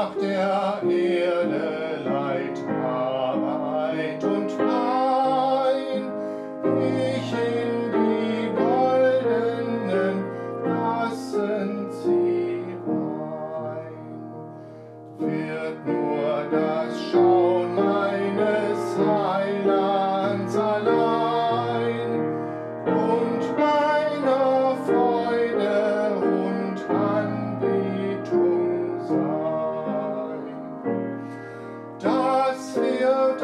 nach der Erde Leid, Arbeit und Pein, ich in die goldenen Gassen zieh ein, wird nur das Schauen meines Heilands allein und meiner Freude und Anbetung sein. Das wird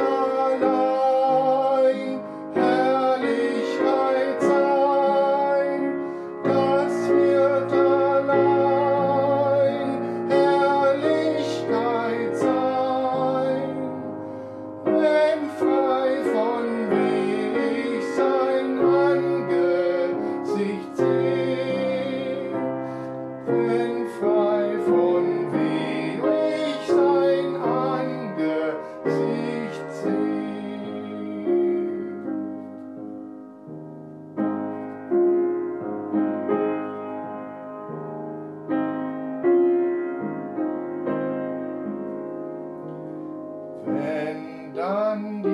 allein Herrlichkeit sein, das wird allein Herrlichkeit sein, wenn frei von weh ich sein Angesicht seh, wenn frei von weh ich sein Angesicht seh. Wenn dann